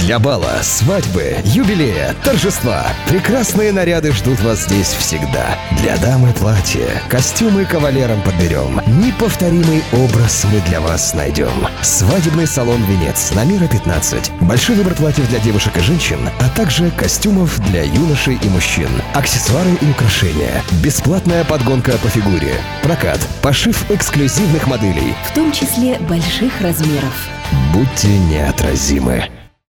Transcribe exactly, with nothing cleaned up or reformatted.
Для бала, свадьбы, юбилея, торжества прекрасные наряды ждут вас здесь всегда. Для дамы платье, костюмы кавалерам подберем. Неповторимый образ мы для вас найдем. Свадебный салон «Венец» на Мира пятнадцать. Большой выбор платьев для девушек и женщин, а также костюмов для юношей и мужчин. Аксессуары и украшения. Бесплатная подгонка по фигуре. Прокат. Пошив эксклюзивных моделей. В том числе больших размеров. Будьте неотразимы.